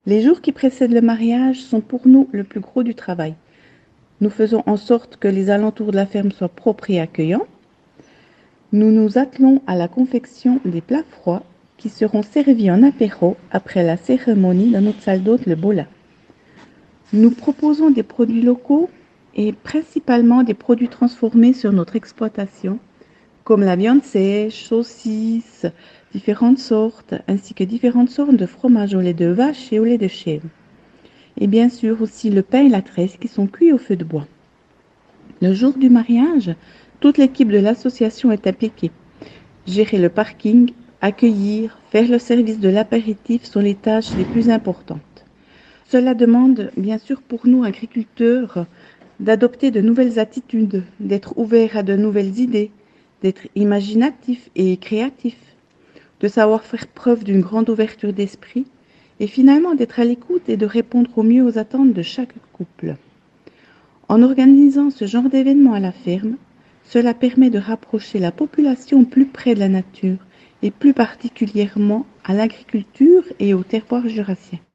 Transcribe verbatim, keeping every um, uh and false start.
Les jours qui précèdent le mariage sont pour nous le plus gros du travail. Nous faisons en sorte que les alentours de la ferme soient propres et accueillants. Nous nous attelons à la confection des plats froids qui seront servis en apéro après la cérémonie dans notre salle d'hôte, le Bola. Nous proposons des produits locaux et principalement des produits transformés sur notre exploitation, comme la viande sèche, saucisses, différentes sortes, ainsi que différentes sortes de fromages au lait de vache et au lait de chèvre. Et bien sûr aussi le pain et la tresse qui sont cuits au feu de bois. Le jour du mariage, toute l'équipe de l'association est impliquée. Gérer le parking, accueillir, faire le service de l'apéritif sont les tâches les plus importantes. Cela demande bien sûr pour nous agriculteurs d'adopter de nouvelles attitudes, d'être ouverts à de nouvelles idées, d'être imaginatifs et créatifs, de savoir faire preuve d'une grande ouverture d'esprit et finalement d'être à l'écoute et de répondre au mieux aux attentes de chaque couple. En organisant ce genre d'événement à la ferme, cela permet de rapprocher la population plus près de la nature et plus particulièrement à l'agriculture et au terroir jurassien.